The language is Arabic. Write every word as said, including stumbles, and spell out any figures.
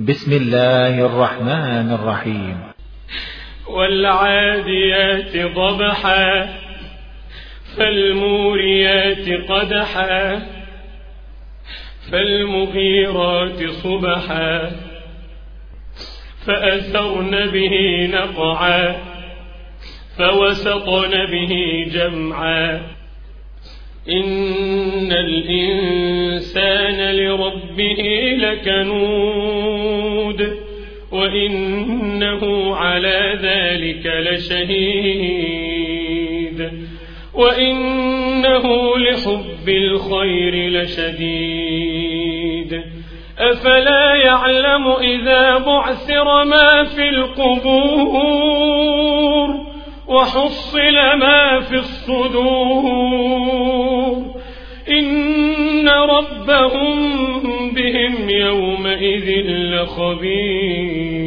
بسم الله الرحمن الرحيم. والعاديات ضبحا فالموريات قدحا فالمغيرات صبحا فأثرن به نقعا فوسطن به جمعا إن الإنسان لربه لكنود وإنه على ذلك لشهيد وإنه لحب الخير لشديد أفلا يعلم إذا بعثر ما في القبور وحصل ما في الصدور إن ربهم بهم يومئذ لخبير.